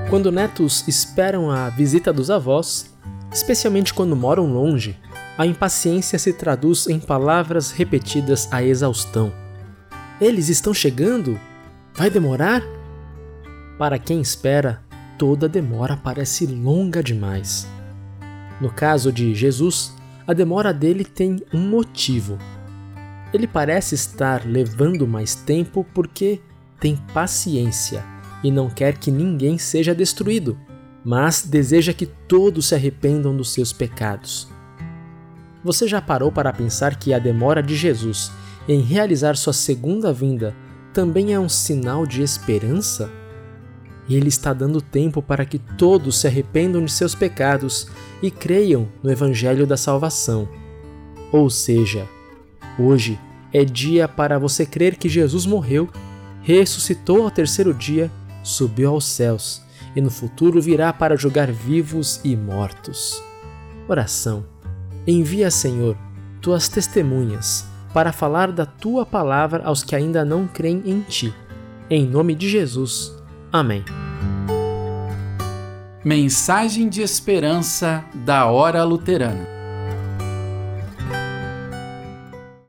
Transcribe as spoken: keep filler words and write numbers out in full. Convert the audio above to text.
Quando netos esperam a visita dos avós, especialmente quando moram longe, a impaciência se traduz em palavras repetidas à exaustão. Eles estão chegando? Vai demorar? Para quem espera, toda demora parece longa demais. No caso de Jesus, a demora dele tem um motivo. Ele parece estar levando mais tempo porque tem paciência e não quer que ninguém seja destruído, mas deseja que todos se arrependam dos seus pecados. Você já parou para pensar que a demora de Jesus em realizar sua segunda vinda também é um sinal de esperança? Ele está dando tempo para que todos se arrependam de seus pecados e creiam no Evangelho da Salvação. Ou seja, hoje é dia para você crer que Jesus morreu, ressuscitou ao terceiro dia, subiu aos céus e no futuro virá para julgar vivos e mortos. Oração. Envia, Senhor, tuas testemunhas para falar da tua palavra aos que ainda não creem em ti. Em nome de Jesus. Amém. Mensagem de esperança da Hora Luterana.